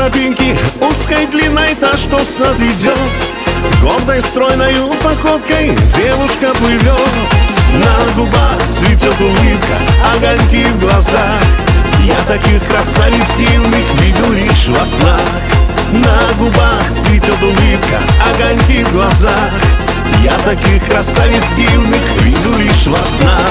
тропинки узкой длинной, та, что в сад ведет. Гордой стройною походкой девушка плывет. На губах цветет улыбка, огоньки в глазах. Я таких красавиц дивных видел лишь во снах. На губах цветет улыбка, огоньки в глазах. Я таких красавиц дивных видел лишь во снах.